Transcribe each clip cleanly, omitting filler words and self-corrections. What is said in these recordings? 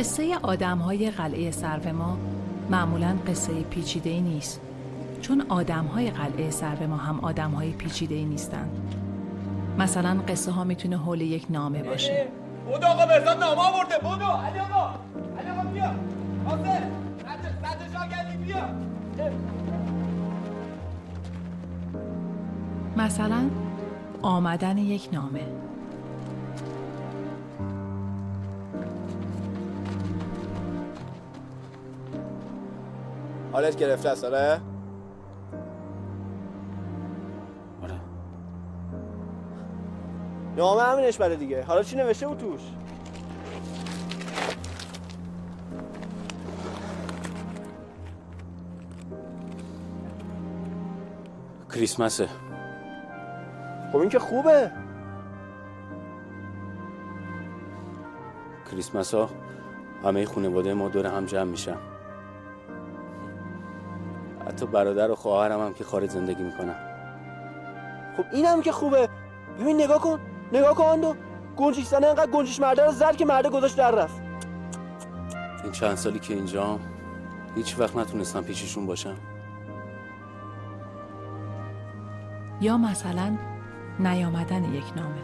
قصه آدم‌های قلعه سرو معمولاً قصه پیچیده‌ای نیست، چون آدم‌های قلعه سرو هم آدم‌های پیچیده‌ای نیستند. مثلا قصه ها میتونه حول یک نامه باشه. بودو آقا بهزاد نامه آورده. بودو علی آقا بیا. حاضر صد شاگردی بیا. مثلا آمدن یک نامه. حالت گرفته است آره؟ نامه همینش بره دیگه. حالا چی نوشته بود توش؟ کریسمسه. خب این که خوبه. کریسمس ها همه خانواده ما دور هم جمع میشن. حتی برادر و خواهرم هم که خارج زندگی میکنن. خب اینم که خوبه. ببین نگاه کن آندو. گنجیش زنه انقدر گنجیش مرده رو زد که مرده گذاشت در رفت. این چند سالی که اینجام هیچ وقت نتونستم پیششون باشم. یا مثلا نیامدن یک نامه.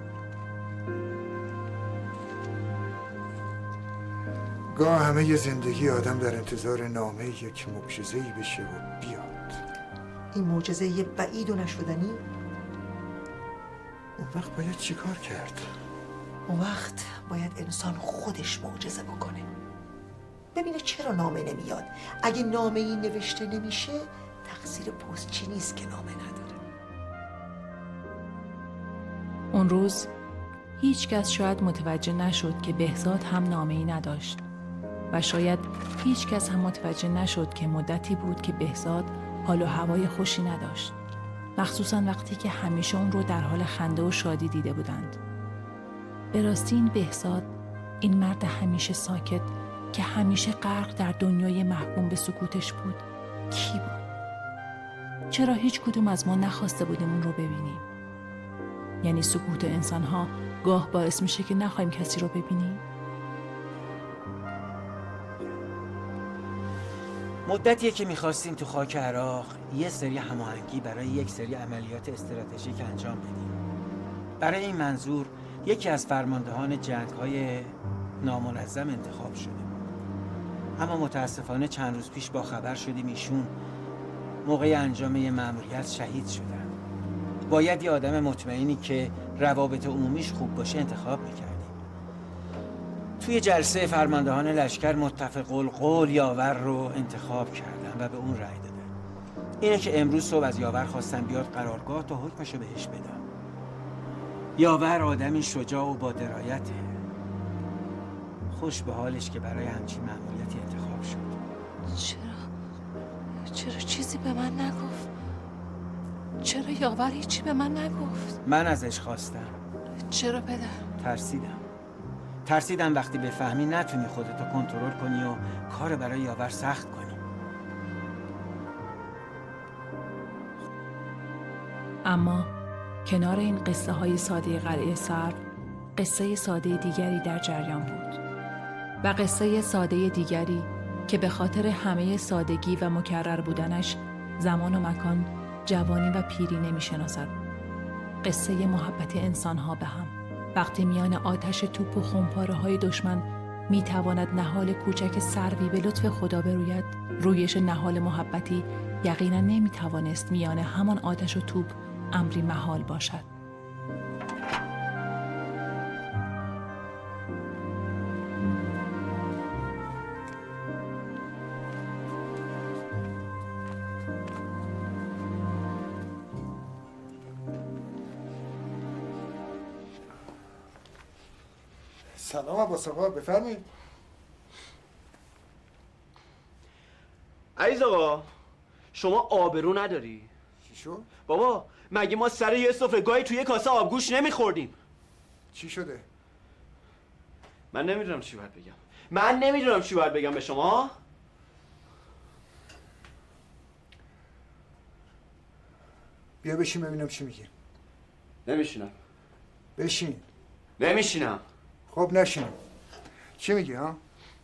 گاه همه ی زندگی آدم در انتظار نامه یک معجزه‌ای بشه و بیاد. این معجزه یه بعید و نشدنی؟ اون وقت باید چیکار کرد؟ اون وقت باید انسان خودش معجزه بکنه. ببینه چرا نامه نمیاد. اگه نامه ای نوشته نمیشه تقصیر پستچی نیست که نامه نداره. اون روز هیچ کس شاید متوجه نشد که بهزاد هم نامه‌ای نداشت و شاید هیچ کس هم متوجه نشد که مدتی بود که بهزاد حال و هوای خوشی نداشت، مخصوصاً وقتی که همیشه اون رو در حال خنده و شادی دیده بودند. به راستی این بهزاد، این مرد همیشه ساکت که همیشه غرق در دنیای محکوم به سکوتش بود، کی بود؟ چرا هیچ کدوم از ما نخواسته بودیم اون رو ببینیم؟ یعنی سکوت انسان‌ها گاه باعث میشه که نخوایم کسی رو ببینیم؟ مدتیه که میخواستیم تو خاک عراق یه سری هماهنگی برای یک سری عملیات استراتژیک انجام بدیم. برای این منظور یکی از فرماندهان جنگ‌های نامنظم انتخاب شده. اما متاسفانه چند روز پیش با خبر شدیم ایشون موقع انجام یه مأموریت شهید شدن. باید یه آدم مطمئنی که روابط عمومیش خوب باشه انتخاب میکردیم. توی جلسه فرماندهان لشکر متفق القول یاور رو انتخاب کردن و به اون رأی دادن. اینه که امروز صبح از یاور خواستن بیاد قرارگاه تا حکمشو بهش بدم. یاور آدمی شجاع و با درایته. خوش به حالش که برای همچین مأموریتی انتخاب شد. چرا چیزی به من نگفت؟ چرا یاور هیچی به من نگفت؟ من ازش خواستم. چرا پدر؟ ترسیدم وقتی بفهمی نتونی خودتو کنترل کنی و کار برای یاور سخت کنی. اما کنار این قصه های ساده قلعه سرو، قصه ساده دیگری در جریان بود و قصه ساده دیگری که به خاطر همه سادگی و مکرر بودنش زمان و مکان، جوانی و پیری نمی‌شناسد. قصه محبت انسان‌ها به هم. وقتی میان آتش توپ و خمپاره‌های دشمن می‌تواند نهال کوچک سروی به لطف خدا بروید، رویش نهال محبتی یقینا نمی‌توانست میان همان آتش و توپ امری محال باشد. سلام عباس آقا، بفرمایید. عزیز آقا، شما آبرو نداری؟ چی شد؟ بابا مگه ما سر یه سفره گاهی توی کاسه آبگوش نمیخوردیم؟ چی شده؟ من نمیدونم چی باید بگم به شما. بیا بشین ببینم چی میگی. نمیشینم. بشین. نمیشینم. خب نشین. چی میگی ها؟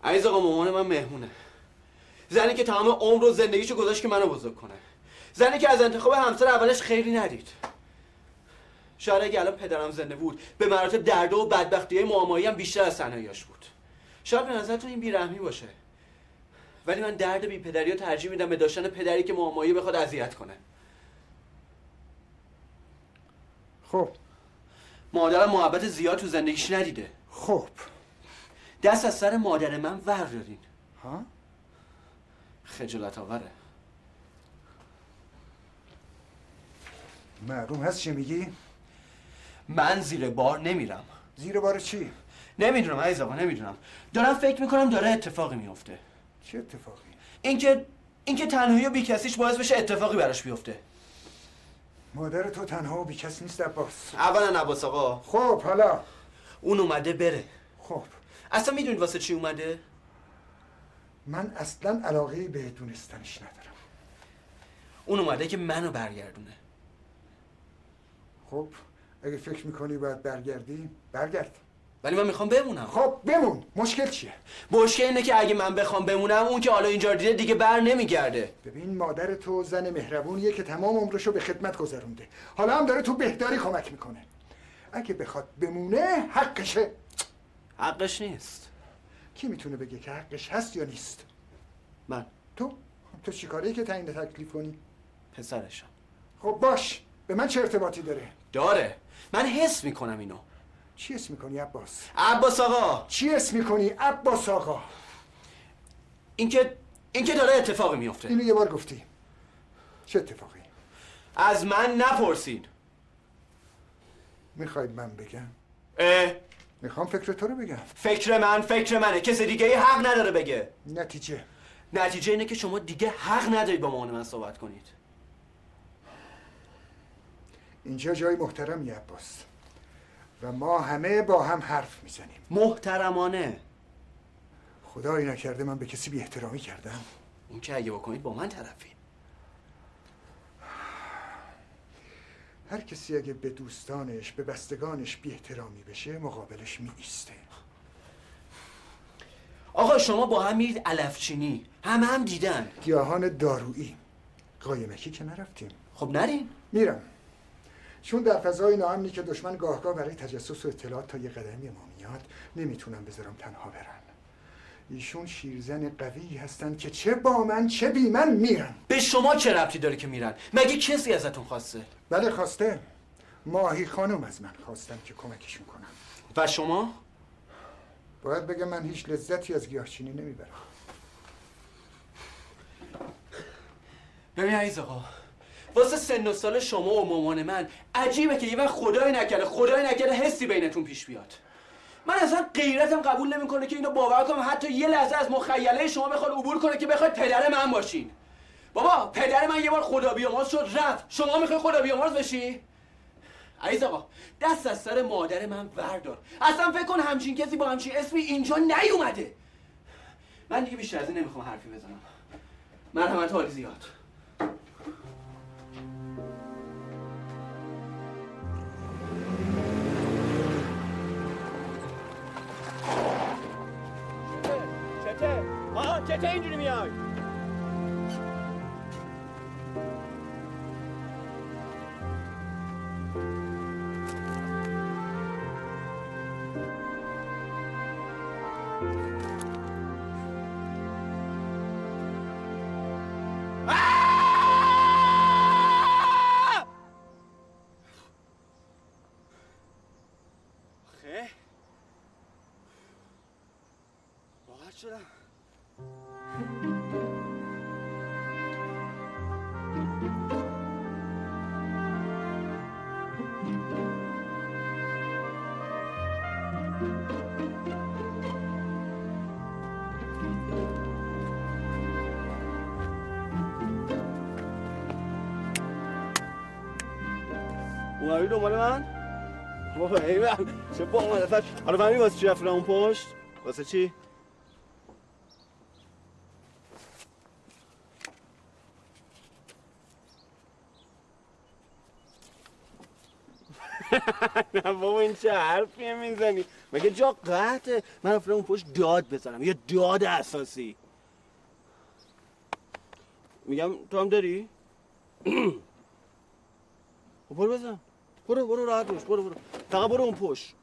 عزیز آقا مامان من مهمونه. زنی که تمام عمر و زندگیشو گذاشت که منو بزرگ کنه. زنی که از انتخاب همسر اولش خیری ندید. شاید اگه الان پدرم زنده بود به مراتب درد و بدبختی‌های معمایی هم بیشتر از تنهایی‌اش بود. شاید به نظرتون این بی‌رحمی باشه. ولی من درد بی پدری رو ترجیح میدم به داشتن پدری که معمایی بخواد اذیت کنه. خب مادرم محبت زیاد تو زندگیش ندیده. خب دست از سر مادر من وردارین. ها؟ خجالت آوره. معلوم هست چی میگی؟ من زیر بار نمیرم. زیر بار چی؟ نمیدونم عزیز آقا، نمیدونم. دارم فکر میکنم داره اتفاقی میفته. چه اتفاقی؟ اینکه تنهایی و بیکسیش باعث بشه اتفاقی براش بیفته. مادر تو تنها و بیکس نیست عباس. اولا عباس آقا، خب حالا اون اومده بره. خب اصلا میدونید واسه چی اومده؟ من اصلا علاقه به دونستنش ندارم. اون اومده که منو برگردونه. خب اگه فکر میکنی باید برگردی برگرد. ولی من میخوام بمونم. خب بمون. مشکل چیه؟ مشکل اینه که اگه من بخوام بمونم اون که حالا اینجا دیده دیگه بر نمیگرده. ببین مادر تو زن مهربونیه که تمام عمرشو به خدمت گذرونده. حالا هم داره تو بهداری کمک میکنه. اگه بخواد بمونه حقشه. حقش نیست. کی میتونه بگه که حقش هست یا نیست؟ من. تو چیکاری که تعیین تکلیف کنی؟ پسرشم. خب باش. به من چه ارتباطی داره. من حس میکنم اینو. چی اسم میکنی عباس؟ عباس آقا. چی اسم میکنی عباس آقا؟ اینکه داره اتفاقی میفته. اینو یه بار گفتی. چه اتفاقی؟ از من نپرسید. میخواید من بگم؟ میخوام فکر تو رو بگم. فکر منه. کسی دیگه ای حق نداره بگه. نتیجه اینه که شما دیگه حق ندارید با مامان من صحبت کنید. اینجا جای محترمی عباس و ما همه با هم حرف میزنیم محترمانه. خدایی نکرده من به کسی بی احترامی کردم. اون که اگه بکنید با من طرفین. هر کسی اگه به دوستانش به بستگانش بی احترامی بشه مقابلش می ایسته. آقا شما با هم میرید علفچینی. هم دیدن. گیاهان دارویی. قایمکی که نرفتیم. خب نرین. میرم. چون در فضای ناامنی که دشمن گاهگاه برای تجسس و اطلاعات تا یه قدمی ما میاد نمیتونم بذارم تنها برن. ایشون شیرزن قوی هستن که چه با من چه بی من میرن. به شما چه ربطی داره که میرن؟ مگه کسی ازتون خواسته؟ بله خواسته. ماهی خانم از من خواستن که کمکشون کنم. و شما؟ باید بگم من هیچ لذتی از گیاهچینی نمیبرم. ببین عزیز آقا، واسه سن و سال شما و مامان من عجیبه که یه وقت خدای نکرده حسی بینتون پیش بیاد. من اصلا غیرتم قبول نمیکنه که اینو باور کنم حتی یه لحظه از مخیله شما بخواد عبور کنه که بخواید پدر من باشین. بابا پدر من یه بار خدا بیامرز شد رفت. شما میخوای خدا بیامرز بشی؟ عزیز آقا دست از سر مادر من وردار. اصلا فکر کن همچین کسی با همچین اسمی اینجا نیومده. من دیگه بیشتر از این نمیخوام حرفی بزنم. مرحمت حالی زیاد. چته اینجوری میای؟ آخه راحت شدم. اومدی دنبال من؟ بابا ایوان چه با معرفت. حالا فهمی واسه چی رفت اون پشت؟ واسه چی؟ نه نه بابا این چه حرفیه میزنی؟ مگه جا قطعه؟ من رفتم اون پشت داد بزنم، یه داد اساسی. میگم تو هم داری؟ برو بزن، برو راحت باش، برو فقط برو اون پشت.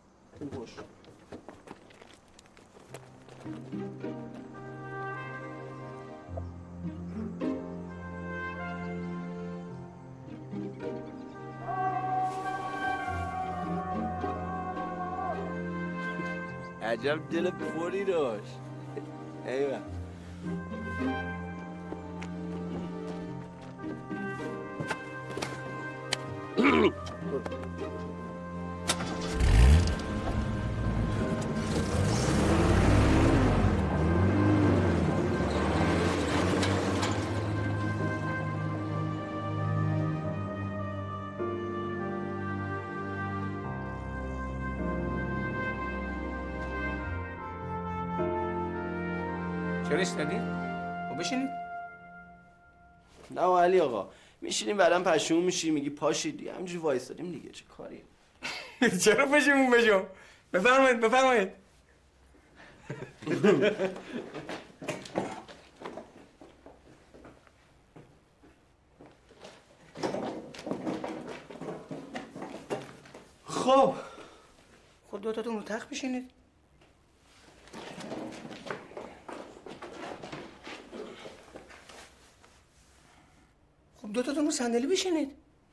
عجب دل پری داشت. ایوه چرا ایستادید؟ خب بشینید. نه علی آقا میشینیم بعدم پشیمون میشی میگی پاشید دیگه، همینجوری وایسادیم دیگه، چه کاریه؟ چرا پشیمون بشم؟ بفرمایید. خب خود دوتاتون رو تخت بشینید. خب دوتاتون رو صندلی بشینید.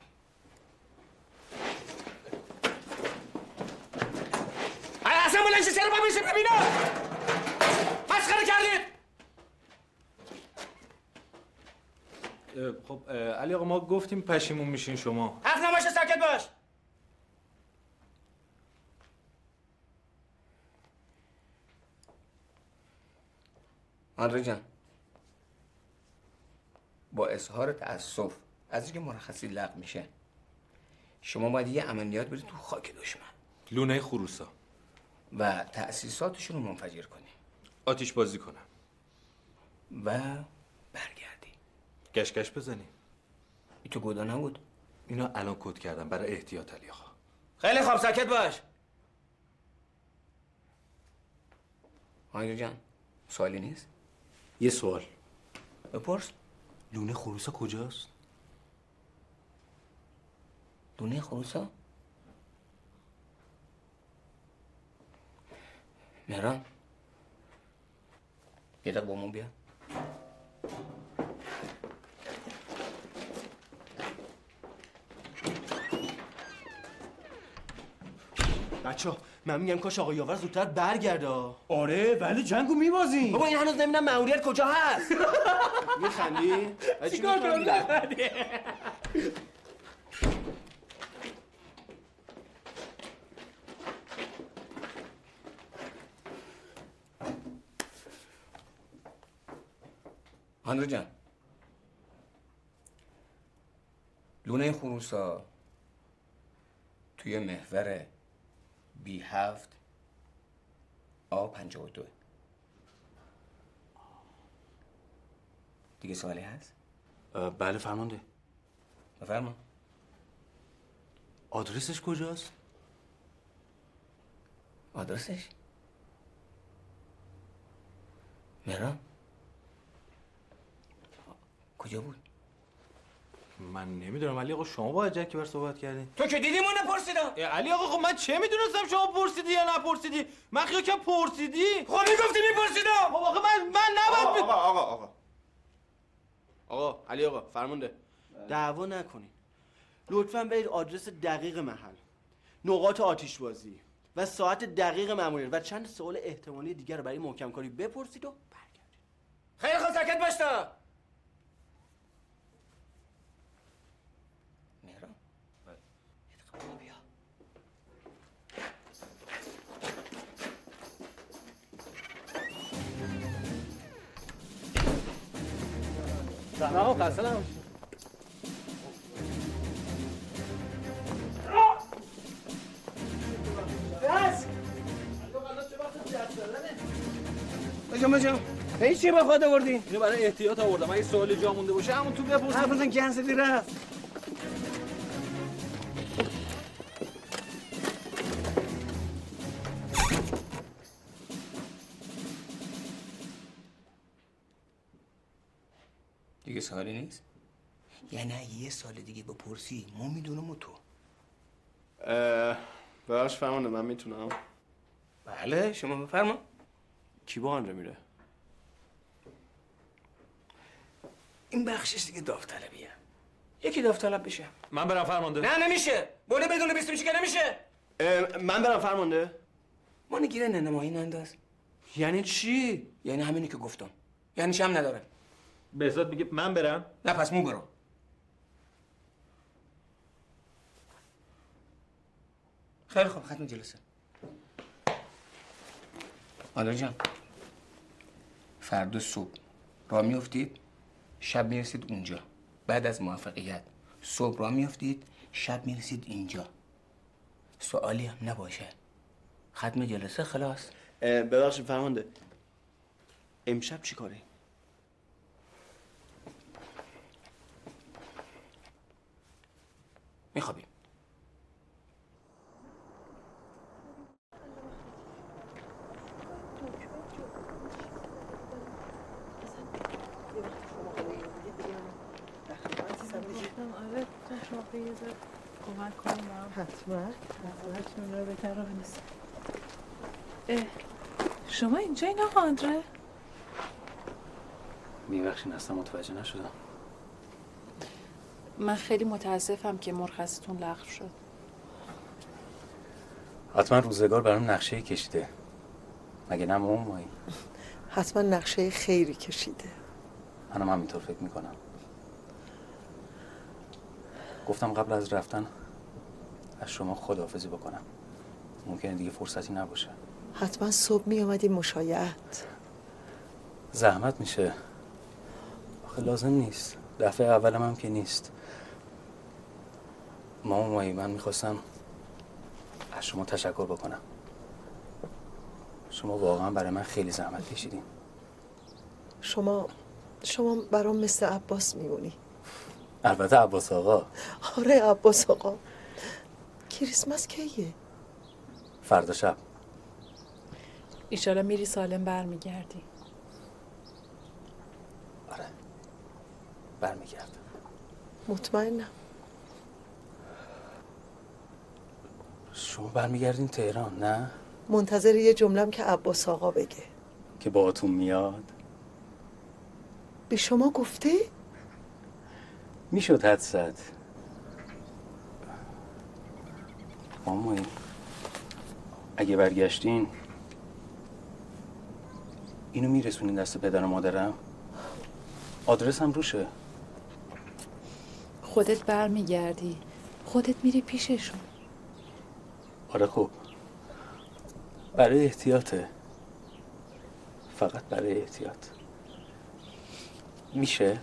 اصلا بلنشی سر ما بیشتر ببینم. مسخره کردید. خب علی آقا ما گفتیم پشیمون میشین شما. حرف نباشه، ساکت باش. آندره جان، با اظهار تأسف از اینکه مرخصی لغو میشه شما باید یه عملیات برید تو خاک دشمن، لونه خروسا، و تأسیساتشون رو منفجر کنی، آتیش بازی کنم و برگردی. گشگش بزنیم. این تو گودا نبود؟ اینا الان کد کردم برای احتیاط علی آقا. خیلی خوب، ساکت باش. آندره جان، سوالی نیست؟ یه سوال. بپرس. لونه خروسا کجاست؟ لونه خروسا؟ مهران، یه دقیقه با ما بیا. بچه‌ها من میگم کاش آقا یاور زودتر برگرده. آره ولی جنگو میبازیم. بابا این هنوز نمیدونم مأموریت کجا هست. میخندی؟ چیکار کنم؟ آندره جان، لونه خروسا توی محور B7 A52. دیگه سوالی هست؟ بله فرمانده. بفرما. آدرسش کجاست؟ آدرسش؟ مهران کجا بود؟ من نمیدونم علی آقا، شما با جکی بر صحبت کردین. تو که دیدی ما نپرسیدم. علی آقا خب من چه میدونستم شما پرسیدی یا نپرسیدی؟ من خیال که پرسیدی. خب میگفتی میپرسیدم. خب آقا من نباید آقا علی آقا فرمانده، دعوا نکنین. لطفاً برید آدرس دقیق محل، نقاط آتش بازی و ساعت دقیق مأموریت و چند سوال احتمالی دیگر رو برای محکم کاری بپرسید و برگردید. خیلی خوب، ساکت باش تا. مهران یه دقیقه بیا. سلام آقا، خسته نباشید. بجام چی با خود آوردین؟ اینو برای احتیاط آوردم، اگه سوال جا مونده باشه همون تو بپرسید. حرف بزن کنسلی رفت. دیگه سوالی نیست؟ یعنی اگه یه سال دیگه بپرسی ما میدونم و تو. ببخش فرمانده من میتونم؟ بله شما بفرما. کی با آنجا میره؟ این بخشش دیگه داوطلبیه. یکی داوطلب بشه. من برم فرمانده. نه نمیشه. بوله بدون 20 که نمیشه. من برم فرمانده. ما نگیره نمایی ننداز. یعنی چی؟ یعنی همینی که گفتم. یعنی شم نداره. بهزاد میگه من برم؟ نه پس مون برو. خیلی خوب ختم جلسه. مادر جان فردا صبح راه میافتید شب میرسید اونجا. بعد از موفقیت صبح راه میافتید شب میرسید اینجا. سوالی هم نباشه. ختم جلسه خلاص. ببخشید فرمانده امشب چی کاری؟ میخوابیم. کمک کنیم حتما رو بهتر رو بنویسیم. شما اینجا این آقا آندره؟ میبخشین اصلا متوجه نشدم. من خیلی متاسفم که مرخصیتون لغو شد. حتما روزگار برام نقشه کشیده. مگه نه مایی؟ حتما نقشه خیری کشیده. منم همینطور فکر میکنم. گفتم قبل از رفتن از شما خداحافظی بکنم. ممکنه دیگه فرصتی نباشه. حتما صبح می اومدی مشایعت. زحمت میشه. آخه لازم نیست. دفعه اولم هم که نیست. مایی من میخواستم از شما تشکر بکنم. شما واقعا برای من خیلی زحمت کشیدین. شما برام مثل عباس میمونی. البته عباس آقا. آره عباس آقا. کریسمس کیه؟ فردا شب. ایشالا میری سالم برمیگردی. آره برمیگردم. مطمئنم. شما برمیگردین تهران نه؟ منتظر یه جمله‌ام که عباس آقا بگه. که باهاتون میاد؟ به شما گفته؟ میشد حد زد. مامایی اگه برگشتین اینو میرسونین دست پدر و مادرم؟ آدرسم روشه. خودت برمیگردی، خودت میری پیششون. آره خب برای احتیاطه. فقط برای احتیاط. میشه؟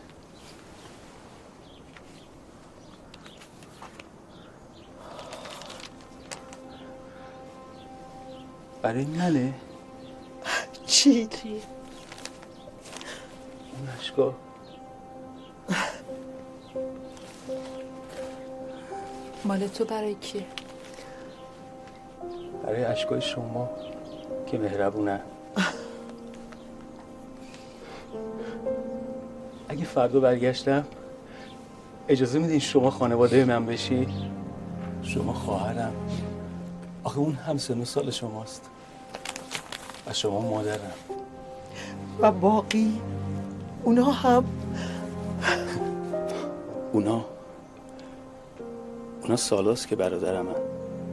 برای منه؟ چی؟ اون اشکا مال تو برای کیه؟ برای اشکای شما که مهربونن. اگه فردا برگشتم اجازه میدین شما خانواده من بشی؟ شما خواهرم. آخه اون هم سن و سال شماست و شما مادرم. و باقی اونا هم اونا سالاست که برادرم هم.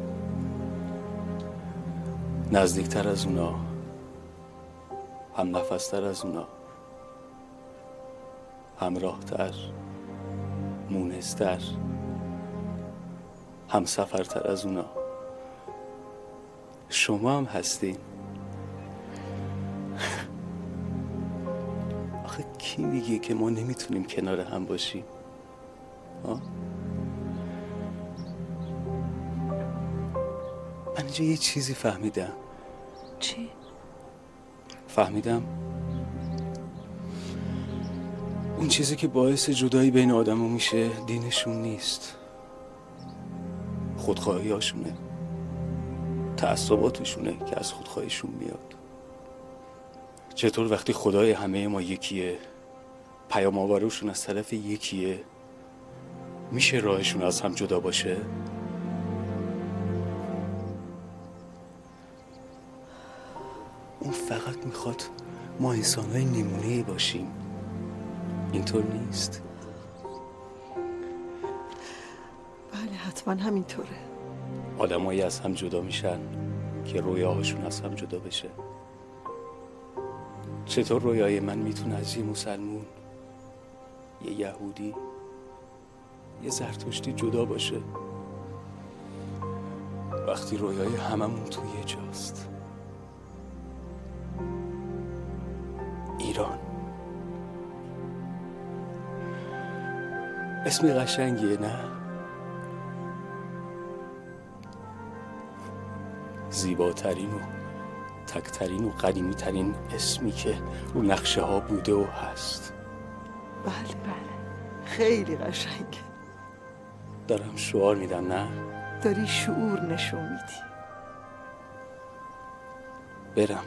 نزدیکتر از اونا، هم نفستر از اونا، همراهتر، مونستر، هم سفرتر از اونا شما هم هستین. آخه کی میگه که ما نمیتونیم کنار هم باشیم؟ من اینجا یه چیزی فهمیدم. چی؟ فهمیدم اون چیزی که باعث جدایی بین آدمو میشه دینشون نیست، خودخواهی هاشونه، تعصباتشونه که از خودخواهیشون میاد. چطور وقتی خدای همه ما یکیه پیام آوروشون از طرف یکیه، میشه راهشون از هم جدا باشه؟ اون فقط میخواد ما انسانهای نمونه‌ای باشیم. اینطور نیست؟ بله حتما همینطوره. آدمایی از هم جدا میشن که رویاهاشون از هم جدا بشه. چطور رویای من میتونه از یه مسلمون، یه یهودی، یه زرتشتی جدا باشه وقتی رویای هممون توی یه جاست؟ ایران اسم قشنگیه نه؟ زیباترین و تکترین و قدیمی ترین اسمی که رو نقشه ها بوده و هست. بله بله خیلی قشنگه. دارم شعار میدم نه؟ داری شعور نشون میدی. برم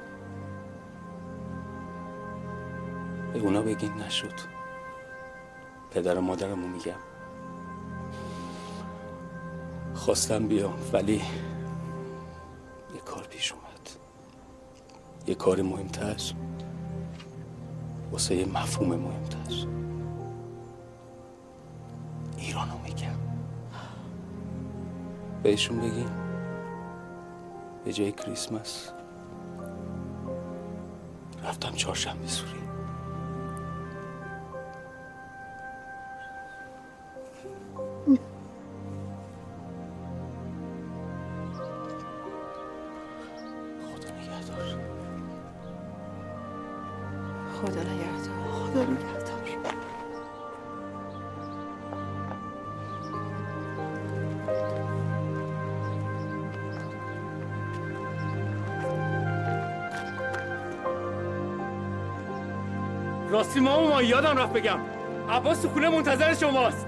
به اونا بگین نشد. پدر و مادرمو میگم خواستم بیام ولی یه کار پیش اومد. یه کار مهمتر واسه یه مفهوم مهمتر. ایرانو میگم. بهشون بگین به جای کریسمس رفتم چهارشنبه سوری. خدا نگهدار. خدا نگهدار. راستی ما یادم رفت بگم عباس تو خونه منتظر شماست.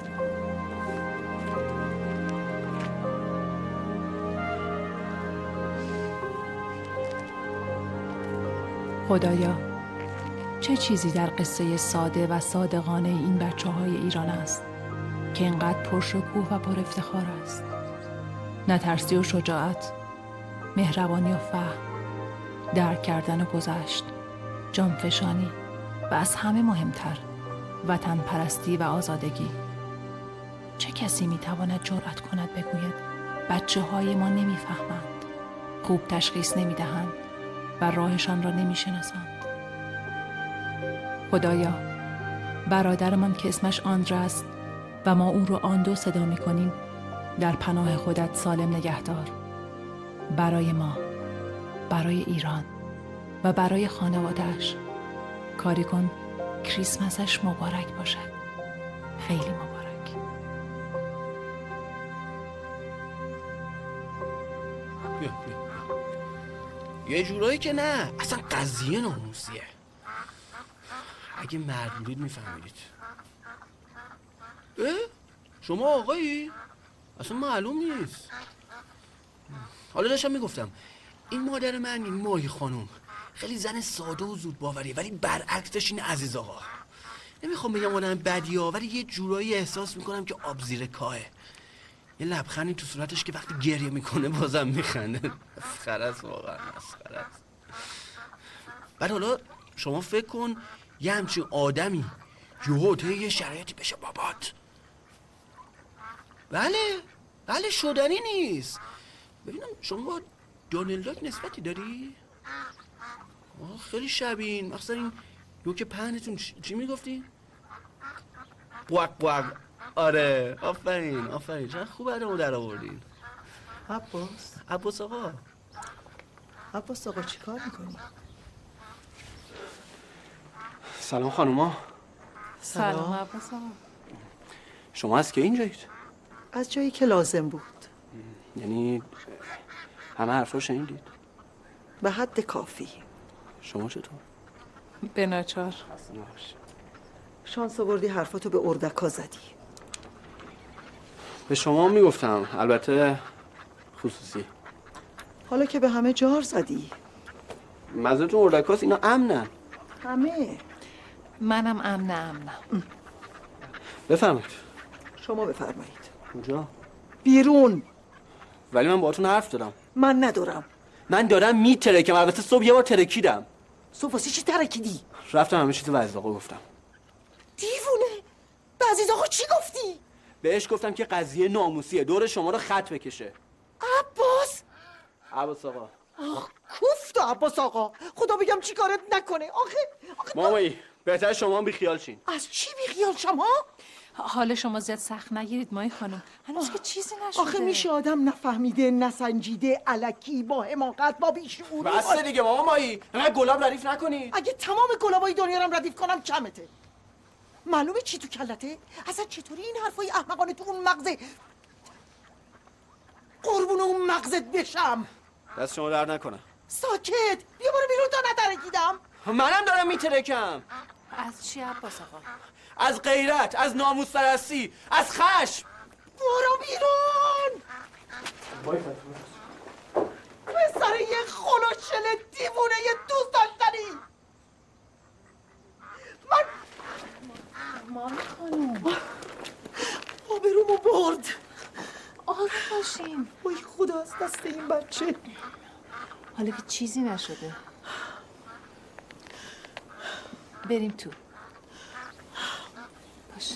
خدایا چه چیزی در قصه ساده و صادقانه این بچه‌های ایران است که اینقدر پرشکوه و پر افتخار است. نترسی و شجاعت، مهربانی و فهم، درک کردن و گذشت، جانفشانی و از همه مهمتر وطن پرستی و آزادگی. چه کسی میتواند جرأت کند بگوید بچه‌های ما نمیفهمند، خوب تشخیص نمیدهند و راهشان را نمیشناسند؟ خدایا برادرمان که اسمش آندره است و ما او را آندو صدا میکنیم در پناه خودت سالم نگهدار. برای ما، برای ایران و برای خانواده‌اش کاری کن کریسمسش مبارک باشد. خیلی مبارک. یه جورایی که نه، اصلا قضیه ناموسیه. اگه مرد بودید میفهمیدید. شما آقایی؟ اصلا معلوم نیست. حالا داشتم میگفتم این مادر من، این ماهی خانم خیلی زن ساده و زود باوریه، ولی برعکسش این عزیز آقا. نمیخوام بگم آدم بدیه ولی یه جورایی احساس میکنم که آب زیر کاهه. یه لبخندی تو صورتش که وقتی گریه میکنه بازم میخنده. مسخره است واقعا، مسخره است. بعد حالا شما فکر کن یه همچین آدمی یهو یه شرایطی بشه بابات. بله شدنی نیست. ببینم شما با دونالد داک نسبتی داری؟ خیلی شبیه‌ین، مخصوصا این یوک پهنتون. چی میگفتی؟ بواق. آره آفرین چند خوب آدمو در آوردین. عباس آقا چی کار میکنی؟ سلام خانوما. سلام عباس آقا. شما از که اینجایید؟ از جایی که لازم بود. یعنی همه حرفا شنیدید؟ به حد کافی. شما چطور؟ به ناچار. شانس آوردی حرفاتو به اردکا زدی. به شما میگفتم، البته خصوصی. حالا که به همه جار زدی. منظورتون اردکاست؟ اینا امنن. همه منم امنم. بفرمایید. شما بفرمایید. کجا؟ بیرون. ولی من باهاتون حرف دارم. من ندارم. من دارم میترکم. البته صبح یه بار ترکیدم. صبح واسه چی ترکیدی؟ رفتم همه چیز وزد آقا گفتم. دیوونه. به عزیز آقا چی گفتی؟ بهش گفتم که قضیه ناموسیه، دور شما رو خط بکشه. عباس آقا. آخ کوفت عباس آقا. خدا بگم چی کارت نکنه. آخه مامایی بهتر شما هم بی خیال شین. از چی بی خیال شما؟ حال شما زیاد سخت نگیرید مای خانم. هنوز که چیزی نشده. آخه میشه آدم نفهمیده، نسنجیده، الکی، با حماقت، با بیشعوری. بس دیگه مامایی. انقدر گلاب ردیف نکنی. اگه تمام گلابای دنیا رو ردیف کنم کمته. معلومه چی تو کلته؟ اصلا چطوری این حرفای احمقانه تو اون مغزه؟ قربون اون مغزت بشم. دست شما درد نکنه. ساکت. بیا برو بیرون تا نترکیدم. منم دارم میترکم. از چی عباس آقا؟ از غیرت، از ناموس پرستی، از خشم. برو بیرون. پسر یه خلوشل دیوونه یه دوست داشتنی. مامی خانم آبرومو برد. آروم باشین. وای خدا از دست این بچه. حالا که چیزی نشده. بریم تو. باش.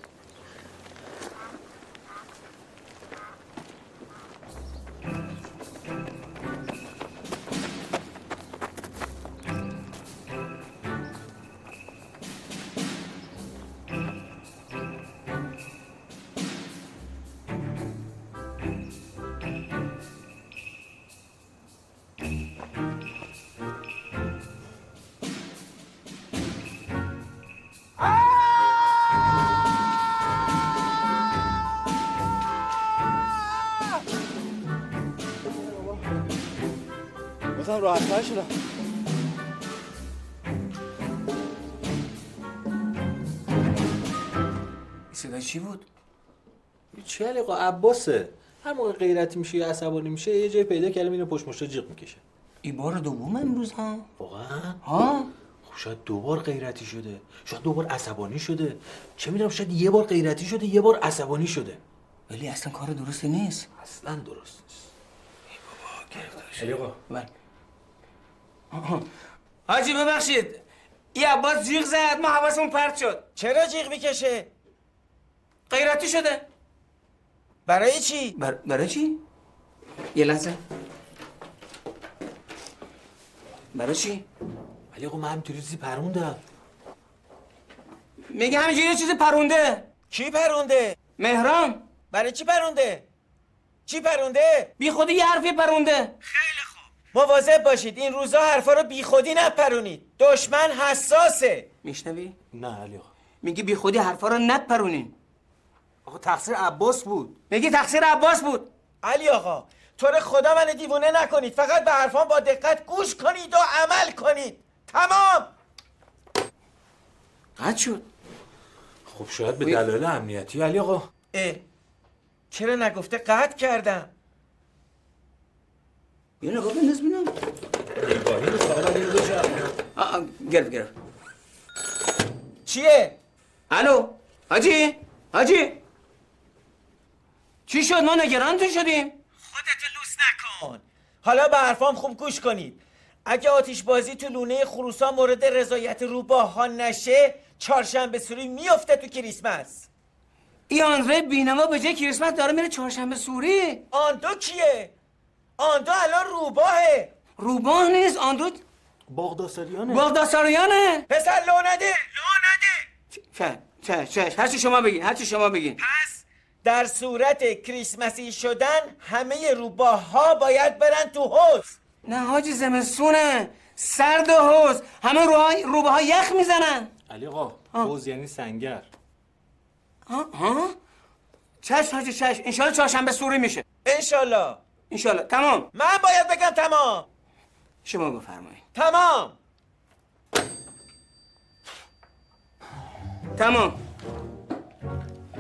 بازم راحت‌تر شدم. صدا چی بود؟ چه علیقا عباسه. هر موقع غیرتی میشه یا عصبانی میشه یه جای پیدا کردم اینو پشت مشت جیغ میکشه. این بار دوم امروز ها؟ واقعا؟ ها؟ خب شاید 2 بار غیرتی شده، شاید 2 بار عصبانی شده، چه میدونم شاید 1 بار غیرتی شده 1 بار عصبانی شده. ولی اصلا کار درستی نیست. اصلا درست نیست. ای بابا گرفتار علیقا حاجی ببخشید این عباس جیغ زد ما حواسمون پرت شد. چرا جیغ میکشه؟ غیرتی شده. برای چی؟ برای چی؟ یه لحظه. برای چی؟ علیقا من همینطوری چیزی پروندم. میگه همینجوری یه چیزی پرونده. کی پرونده؟ مهران. برای چی پرونده؟ چی پرونده؟ بی خودی یه حرفی پرونده. خیلی خوب. مواظب باشید این روزا حرفا رو بی خودی نپرونید. دشمن حساسه. میشنوی؟ نه علیقا. میگی بی خودی حرفا رو نپرونین. آقا تقصیر عباس بود. میگی تقصیر عباس بود. علی آقا تو رو خدا من دیوونه نکنید. فقط به حرفان با دقت گوش کنید و عمل کنید. تمام. قد شد. خب شاید به دلایل امنیتی علی آقا. چرا نگفته قطع کردم؟ یه نگاه بنداز بینم. نگاهی رو ساقل یه دو جا. گرفت. چیه؟ الو حاجی چی شد ما نگران تو شدیم؟ خودتو لوس نکن. حالا به حرفام خوب گوش کنید. اگه آتیش بازی تو لونه خروسا مورد رضایت روباها نشه چهارشنبه سوری میفته تو کریسمس. این آندره بینما به جای کریسمس داره میره چهارشنبه سوری. آندو کیه؟ آندو الان روباهه. روباه نیست آندو باغداساریانه. پسر لو نده. هرچی شما بگین. پس در صورت کریسمسی شدن همه روباها باید برن تو حوض. نه حاجی زمستونه سرد و حوض همه روباها یخ میزنن. علی آقا حوض یعنی سنگر. چشم حاجی چشم. انشالله چهارشنبه سوری میشه. انشالله. تمام. من باید بگم تمام. شما بفرمایید. تمام.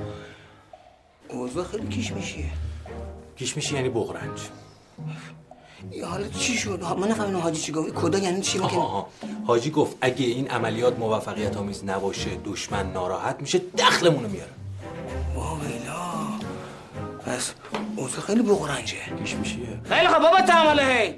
اوضاع خیلی کشمشیه. کشمشی یعنی بغرنج. حالا چی شد؟ من نفهمیدم حاجی چی گفت. کدا یعنی چی میگه؟ حاجی گفت اگه این عملیات موفقیت آمیز نباشه دشمن ناراحت میشه دخلمونو میاره. واویلا پس اوضاع خیلی بغرنجه. گیش میشیه. خیلی خب بابا تعامله هی.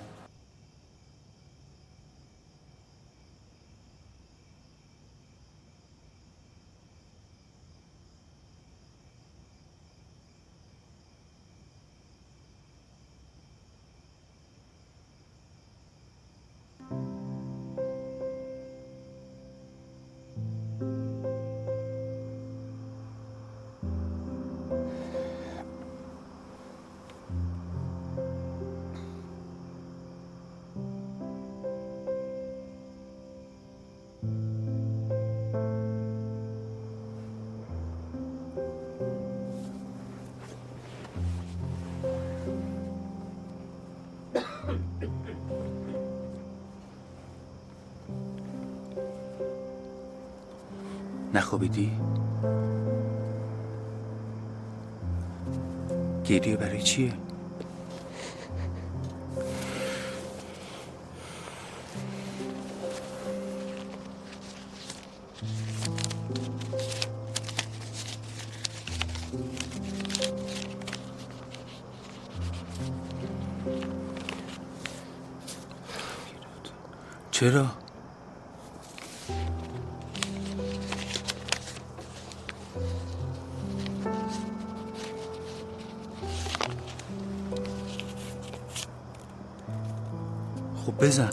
نخوابیدی؟ گریه برای چیه؟ چرا؟ خب بزن.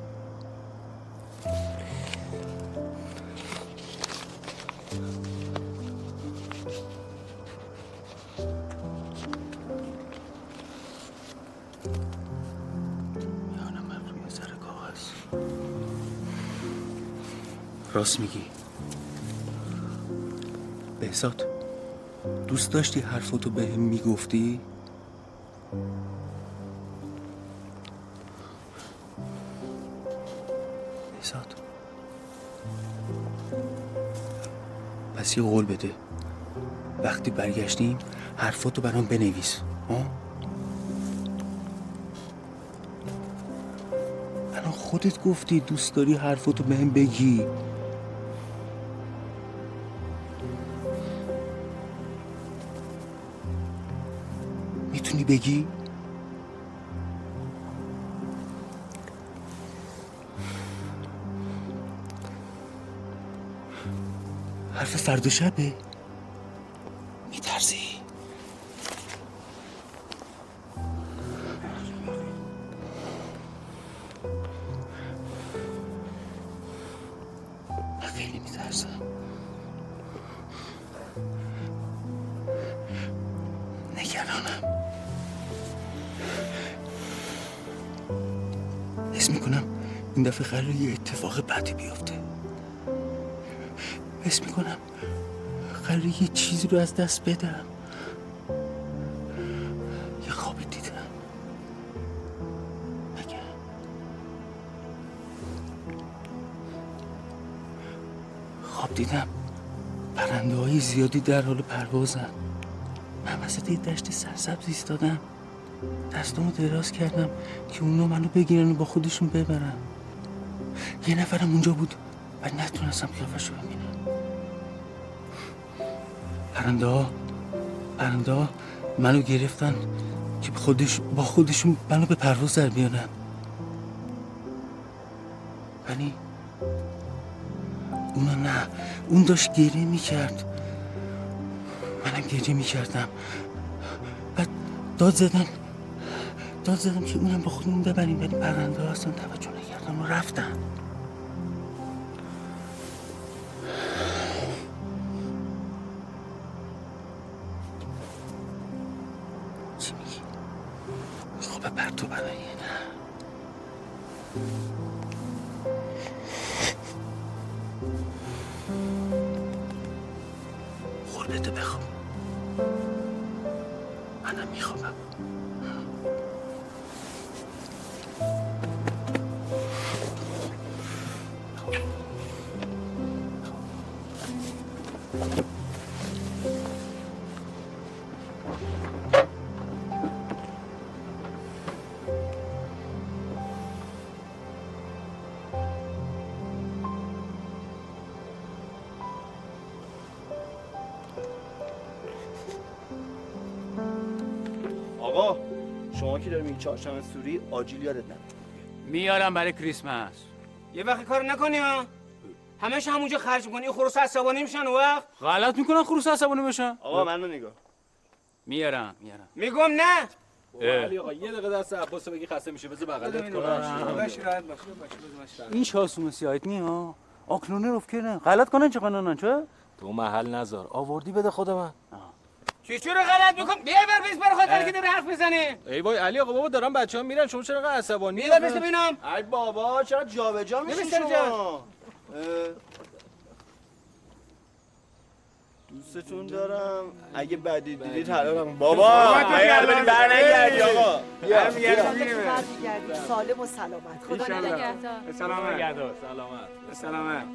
راست میگی. بهزاد دوست داشتی حرفاتو بهم میگفتی؟ بهزاد پس یه قول بده وقتی برگشتیم حرفاتو برام بنویس. الان خودت گفتی دوست داری حرفاتو بهم بگی. میتونی بگی؟ حرف فردا شبه؟ میترسی؟ من خیلی میترسم. نگرانم. حس میکنم این دفعه قراره یه اتفاق بدی بیفته. حس میکنم قراره یه چیزی رو از دست بدم. یه خوابی دیدم. مگه خواب دیدم پرنده های زیادی در حال پروازن. من وسط یه دشت سرسبز ایستادم. دستامو دراز کردم که اونا منو بگیرن و با خودشون ببرن. یه نفرم اونجا بود و نتونستم قیافش رو ببینم. پرنده ها منو گرفتن که با خودشون منو به پرواز در بیارن. ولی اونا نه. اون داشت گریه میکرد. منم گریه میکردم. بعد داد زدم که اونم با خودمون ببریم. ولی پرنده ها اصلا توجه نکردن و رفتن. چی میگی؟ خواب پرتو برای نه. خودت بخواب. منم میخوابم. شما که داری میگی چهارشنبه سوری آجیل یادت نمیاد. میارم برای کریسمس. یه وقت کار نکنی ها. همش همونجا خرج میکنی. خروس عصبانی میشن اون وقت. غلط میکنن خروس عصبانی بشن. آقا منو نگاه. میارم. میگم نه. علی آقا یه دقیقه دست عباسو بگی خسته میشه بذار بغلت کنم. باش راحت باش. این شاسوم سیایت نی ها. آکنونه رو کنن. غلط کنن چه قانونن چه؟ تو محل نذار. آوردی بده خود من. چی رو غلط میکنم؟ بیا بر بیس برای خاطر که داره حرف میزنه. ای وای علی آقا بابا دارن بچه‌ها میرن شما چرا انقدر عصبانی؟ بیا بر بیس ببینم. ای بابا چرا جابجا میشین شما؟ دوستتون دارم. اگه بعدی دیدید حلالم. بابا برنگردی آقا. برمیگردیم سالم و سلامت. خدا نگهدار. سلامت. سلامت.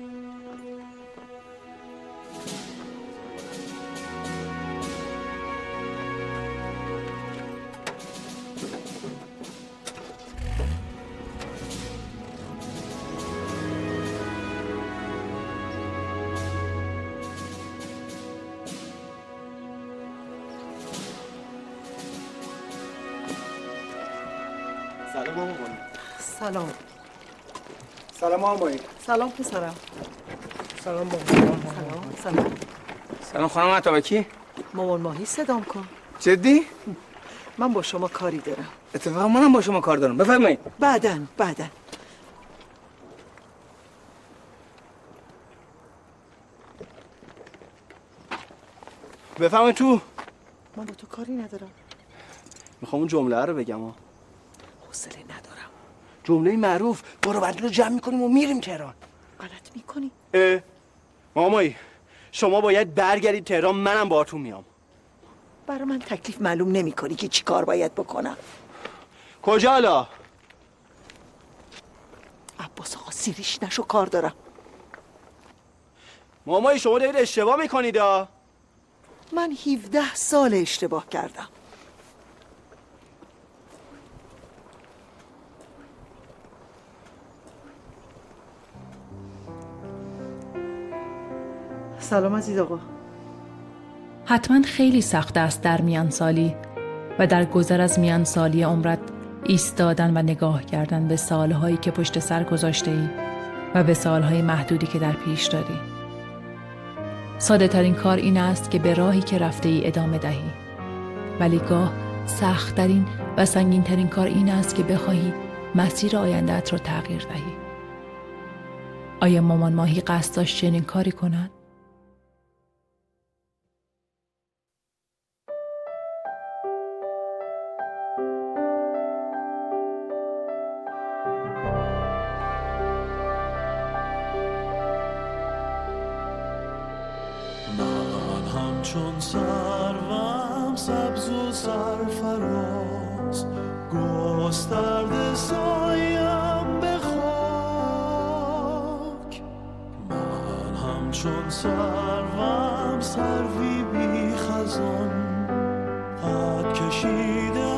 سلام مامان. سلام. سلام مامایی. سلام پسرم. سلام مامان. سلام. سلام خانم عطابکی. مامان ماهی صدام کن. جدی؟ من با شما کاری دارم. اتفاقا منم با شما کار دارم. بفرمایید. بعداً. بفهمید تو. من با تو کاری ندارم. میخوام اون جمله رو بگم ها. حوصله ندارم. جمله معروف برو بندی رو جمع میکنیم و میریم تهران. غلط میکنی. مامایی شما باید برگردید تهران منم باهاتون میام. برای من تکلیف معلوم نمیکنی که چی کار باید بکنم. کجا حالا؟ عباس آقا سیریش نشو کار دارم. مامایی شما دارید اشتباه میکنید ها. من 17 سال اشتباه کردم. سلام عزیز آقا. حتما خیلی سخت است در میانسالی و در گذر از میانسالی عمرت ایستادن و نگاه کردن به سالهایی که پشت سر گذاشته ای و به سالهای محدودی که در پیش داری. ساده ترین کار این است که به راهی که رفته ای ادامه دهی. ولی گاه سخت ترین و سنگین ترین کار این است که بخواهی مسیر آینده‌ات را تغییر دهی. آیا مامان ماهی قصد داشت چنین کاری کند؟ چون سروم سبز و سرفراز گسترده سایم به خاک من همچون سروم سروی بی خزان قد کشیده